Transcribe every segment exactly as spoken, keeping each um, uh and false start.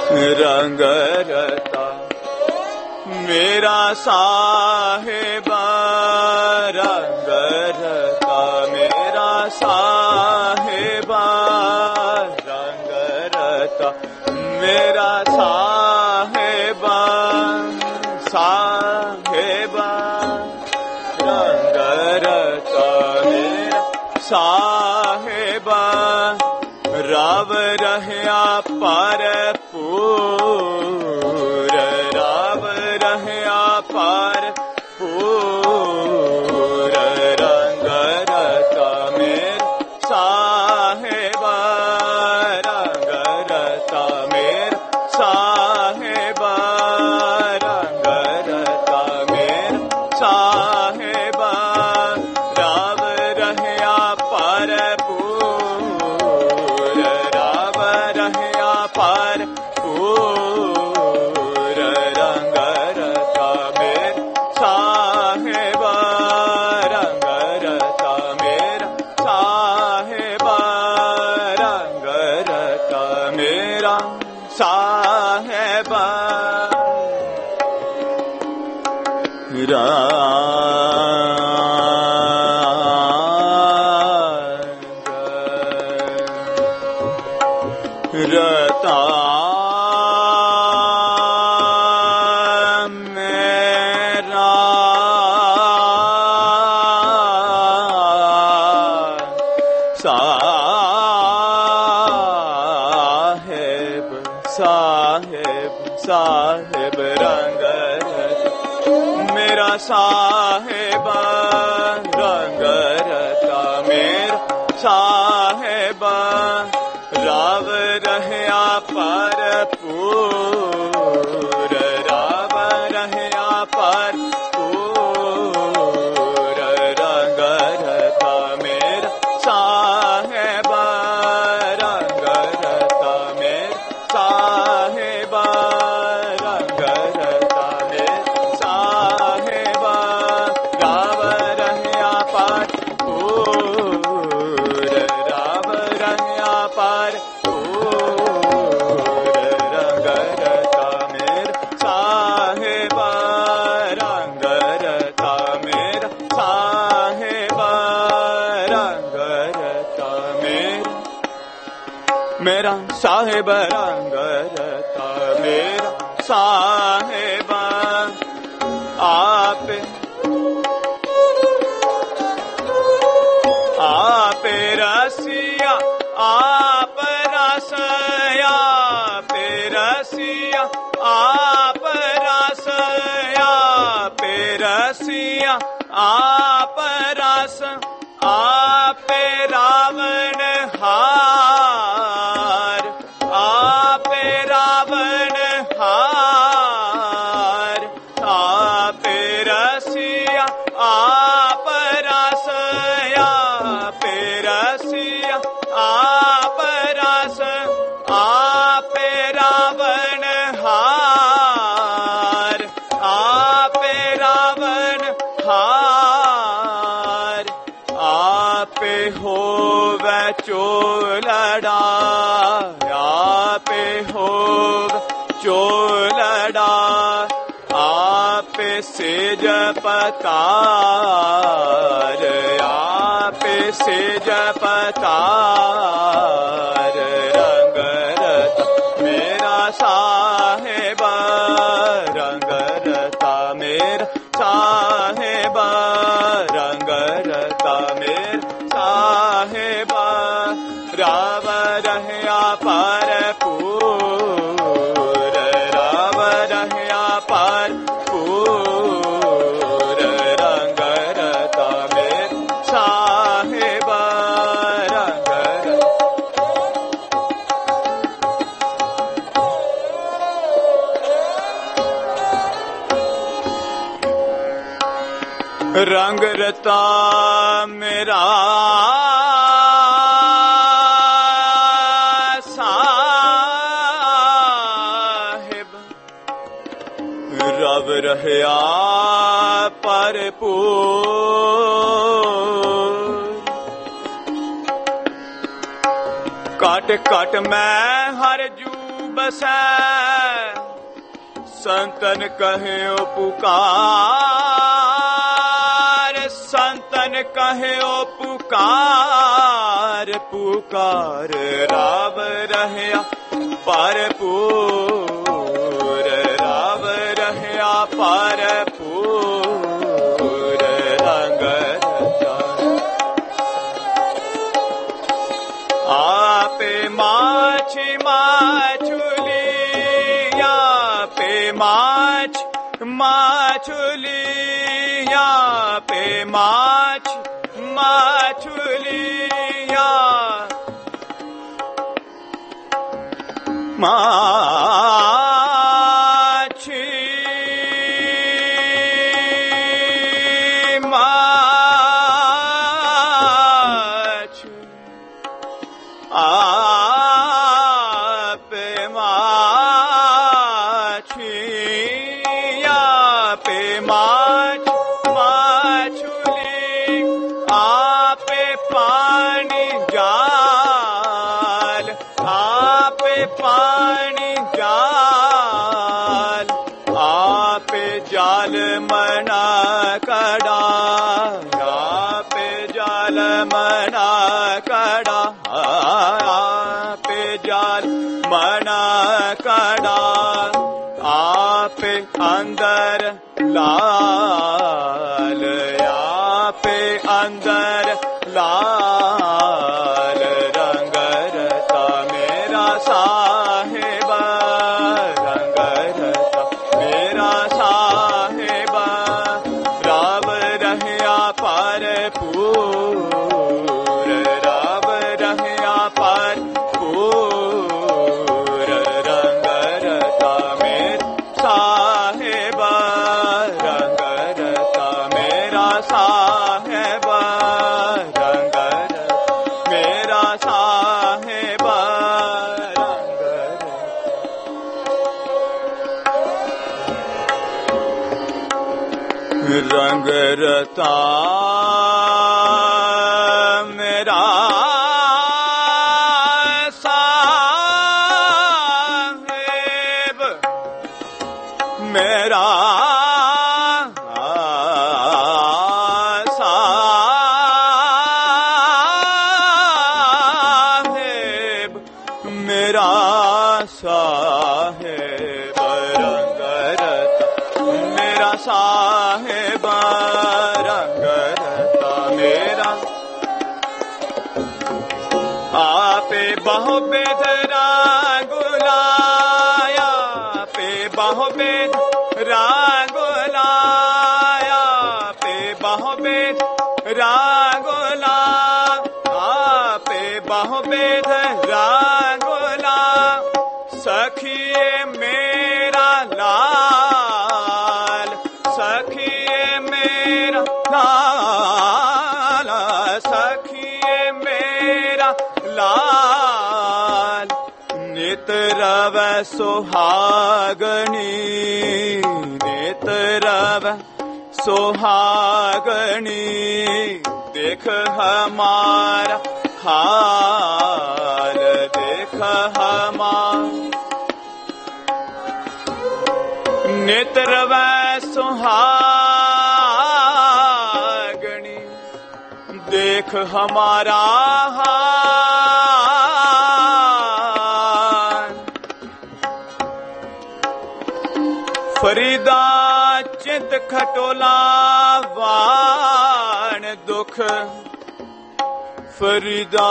रंग रता मेरा साहिबा, रंग रता मेरा साहिबा, रंग रता मेरा साहिबा, साहिबा रंग रता मेरा साहिबा, राव रहया पर पूर, राव रहया पर पूर, रंग रता मेरा साहिबा, रंग रता मेरा साहिबा, रंग रता मेरा साहिबा, राव रहया पर पूर, राव रहया पर पूर, रंग रता मेरा साहिबा, रंग रता मेरा साहिबा, रंग रता मेरा साहिबा, रता मेरा साहिब, साहिब साहिब रंग रता मेरा साहिबा, रंग रता मेरा साहिबा, राव रहया पर पूर, राव रहया पर पूर, रंग रता मेरा साहिबा, रंग रता मेरा साहिबा, रंग रता मेरा साहिबा, राव रहया पर पूर, राव रहया पर पूर, रंग रता मेरा साहिबा, रंग रता मेरा साहिबा, रंग रता मेरा मेरा साहिब, रंग रता मेरा साहिबा, आप आप रसिया, आप रसया, पे रसिया, आप रसया, पे रसिया, आप रस, आप रावण हार, आप रावण हार, आप रसिया, आप रसया, पे रसिया, आप रस, आप रावण हार, आप रावण हार, आप होवे चोलड़ा, आप होवे चोलड़ा, आप सेज पतार, आप सेज पतार, रंग रता मेरा साहिबा, रंग रता मेरा साहिबा, रंग रता मेरा साहिबा, राव रहया पर पूर, राव रहया पर पूर, रंग रता मेरा साहिबा, रंग रंग रता मेरा साहिब, रव रहया परपूर, काट काट मैं हर जू बसै, संतन कहो पुकार, संतन कहो पुकार, पुकार राव रहया परपूर, राव रहया परपूर रंग रचा। आपे माछी माछुली, आपे माछ माछुली, आपे माछ माछुली, माछी माछ, आपे माछी, आपे माछ माछुली, आपे पानी जाल, आपे पानी जाल, आपे जाल मना कड़ा, आपे जाल मना कड़ा, आपे जाल मना कड़ा, आपे अंदर लाल, आपे अंदर लाल रंग रता मेरा साहिब, रंग रता मेरा साहिब, राव रहया परपूर, राव रहया परपूर रंग रता मेरा साहिब, रंग रता मेरा साहिब, रंग रता मेरा साहिब, रंग रता। रंग रता मेरा साहिब, मेरा साहिब, मेरा साहिब रंग रता मेरा साहिब, रंग रता मेरा। आपे बहु बेद रागुलाया, आपे बहु बेद रागुलाया, आपे बहु बेद रागुला, आपे बहु बेद रागुला, सखिए मेरा लाल, सखिए मेरा लाल, सखिए मेरा लाल, नित रवै सुहागनी, नित रवै सुहागनी, देख हमारा हाल, देख हमारा नित रवै सुहागनी, देख हमारा हाल। फरीदा चित खटोला वाण दुख, फरीदा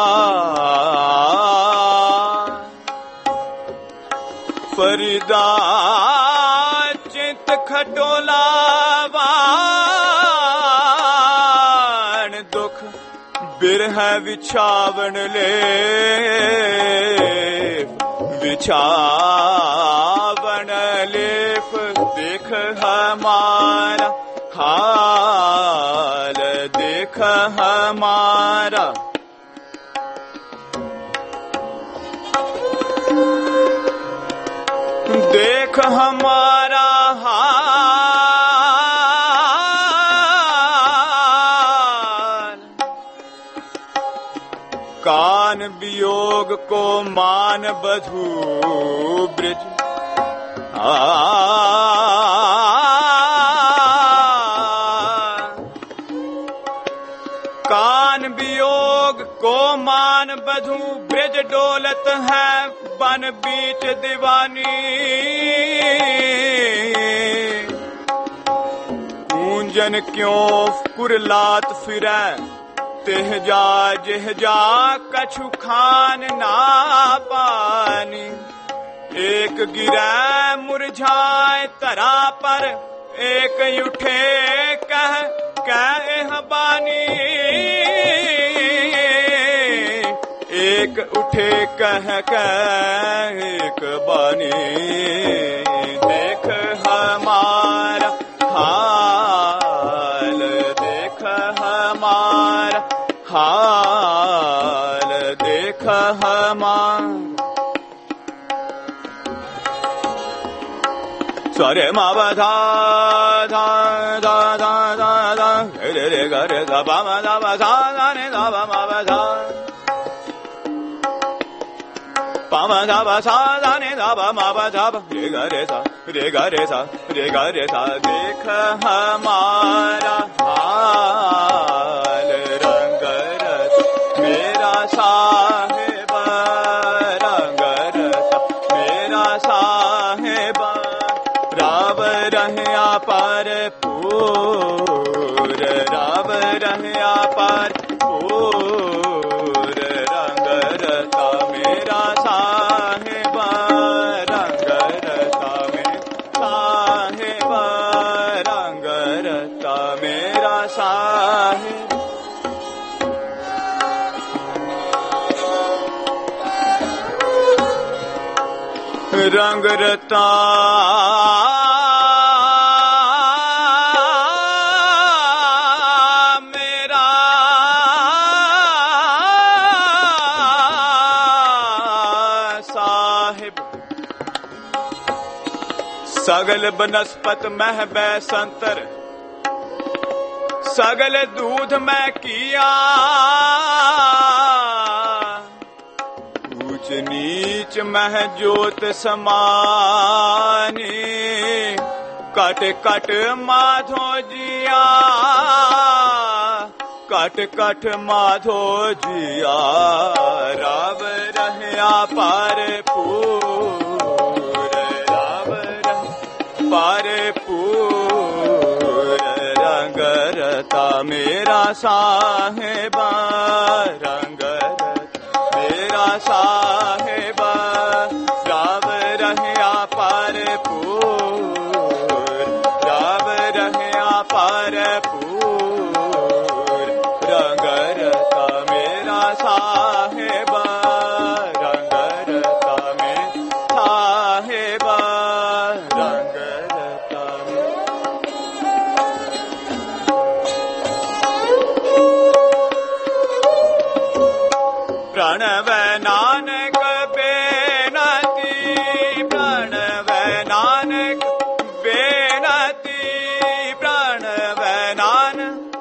फरीदा चित खटोला वाण दुख, बिरह विछावन ले, विछावन लेफ, देख हमारा हाल, देख हमारा। देख हमारा हाल, कान वियोग को मान मान बधू ब्रज आ कान वियोग को मान बधू ब्रज डोलत है बन बीच दीवानी जन क्यों कुरलात फिरै तेह जा जेह जा कछु खान ना पानी एक गिरै मुरझाए तरा पर एक उठे कह कह बानी एक उठे कह कह एक बानी देख हमारा हाल देख हमारा हाल देख हमारा सरे मावा धा धा धा धा धा धा रे रे ग रे धा बा मा धा बा धा धा ने धा बा मा बा धा पा मा धा बा धा धा ने धा बा मा बा धा रे ग रे धा रे ग रे धा रे ग रे धा देख हमारा हाल रंग रस मेरा साहेब रंग रस मेरा साहेब राव रहया पर पूर राव रहया पर पूर रंग रता मेरा साहेब रंग रता में साहेब रंग रता मेरा साहेब रंग रता मेरा साहिब सगल बनस्पत मह बैसंतर सगल दूध में किया ऊंच नीच मह ज्योत समानी कट कट माधो जिया कट कट माधो जिया राव रहया पर पूर राव रह पर पूर रंग रता मेरा साहेब रंग रता मेरा साहेब राव रहया पर पूर राव रहया पर पूर रंग रता मेरा साहेब रंग रता में साहेब रंग रता में प्रणव नानक बेनती प्रणव नानक बेनती प्रणव नानक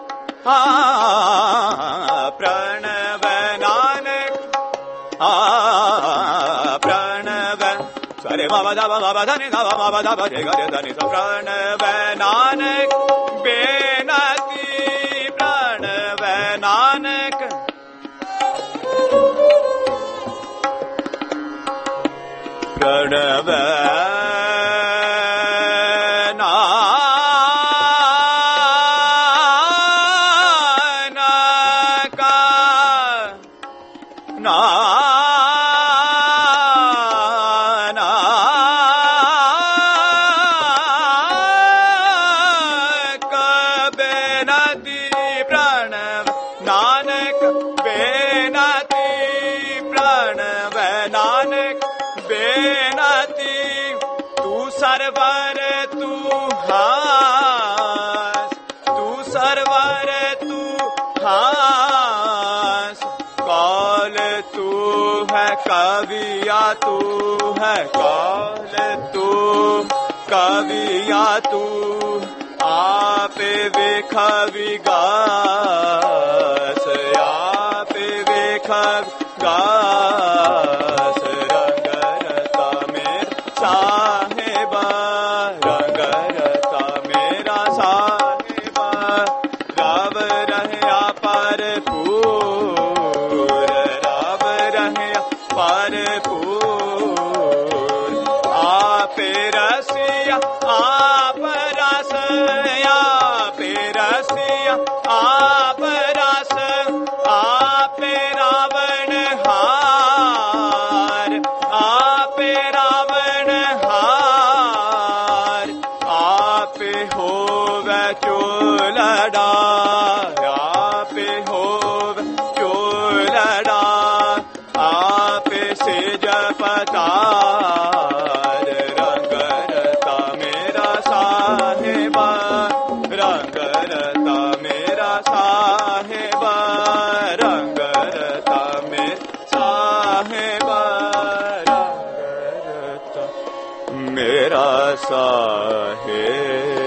हाँ प्रणव नानक हाँ प्रणव सरे बाबा धा बाबा धनी धा बाबा धा रे ग रे धनी प्रणव नानक बेनती प्रणव नानक प्रणव सरवर तू हास तू सरवर तू हास कौल तू है कविया तू है कौल तू कविया तू आप वेख विगास आप वेख गास रंग मेरा साहेब।